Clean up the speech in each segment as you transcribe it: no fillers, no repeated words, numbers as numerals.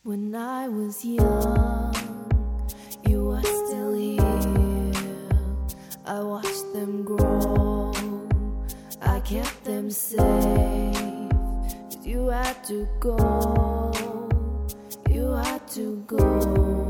When I was young, you were still here. I watched them grow, I kept them safe. 'Cause you had to go, you had to go.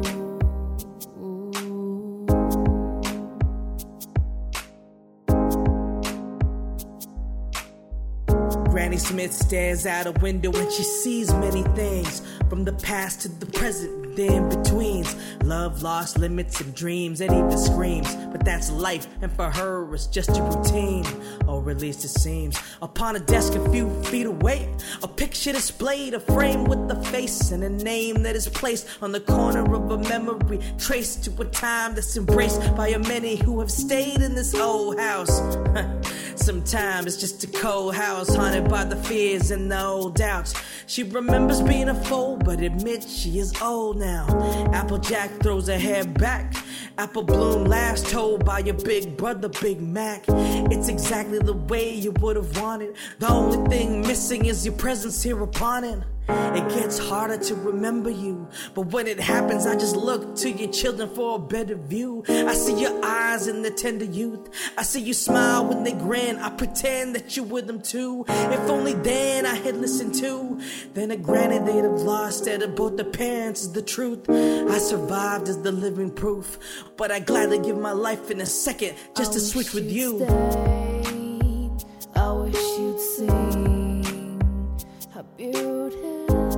Granny Smith stares out a window and she sees many things, from the past to the present, the in-betweens. Love, lost, limits, and dreams, and even screams. But that's life, and for her it's just a routine, or at least it seems. Upon a desk a few feet away, a picture displayed, a frame with a face and a name that is placed on the corner of a memory, traced to a time that's embraced by a many who have stayed in this old house. Sometimes it's just a cold house, haunted by the fears and the old doubts. She remembers being a fool, but admits she is old now. Applejack throws her hair back, Apple Bloom laughs, told by your big brother Big Mac. It's exactly the way you would have wanted. The only thing missing is your presence here upon it. It gets harder to remember you, but when it happens I just look to your children for a better view. I see your eyes in the tender youth, I see you smile when they grin. I pretend that you're with them too. If only then I had listened to, then a granny they'd have lost that of both the parents is the truth. I survived as the living proof, but I gladly give my life in a second just to switch with you. Stayed. I wish you'd seen how beautiful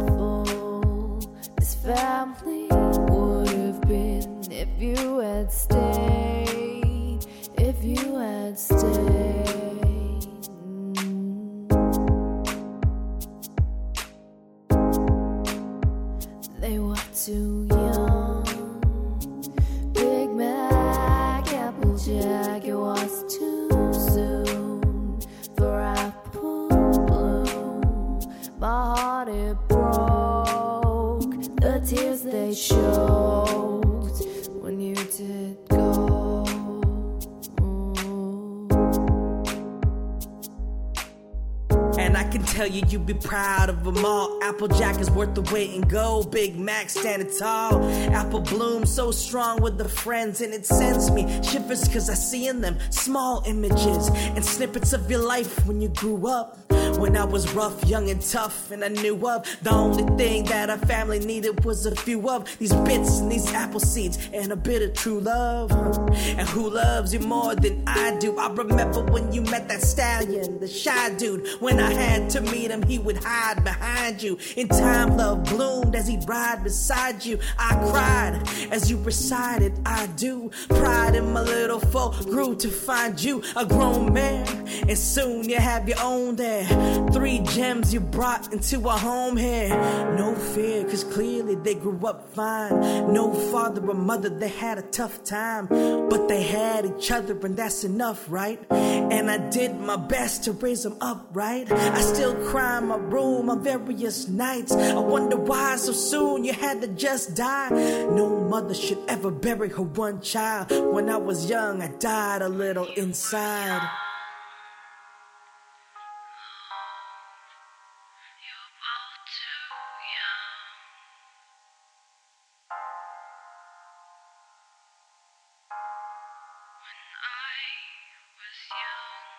this family would have been if you had stayed, if you had stayed. They were too young. Big Mac, Applejack, it was too soon for Apple Bloom. My heart it broke, the tears they choked when you did go. And I can tell you, you'd be proud of them all. Applejack is worth the wait and go. Big Mac standing tall. Apple Bloom so strong with the friends, and it sends me shivers 'cause I see in them small images and snippets of your life when you grew up. When I was rough, young and tough, and I knew of the only thing that our family needed was a few of these bits and these apple seeds and a bit of true love. And who loves you more than I do? I remember when you met that stallion, the shy dude. When I had to meet him, he would hide behind you. In time, love bloomed as he'd ride beside you. I cried as you recited, I do. Pride in my little foe grew to find you a grown man, and soon you have your own there. 3 gems you brought into a home here. No fear, 'cause clearly they grew up fine. No father or mother, they had a tough time, but they had each other, and that's enough, right? And I did my best to raise them up, right? I still cry in my room on various nights. I wonder why so soon you had to just die. No mother should ever bury her one child. When I was young, I died a little inside. When I was young.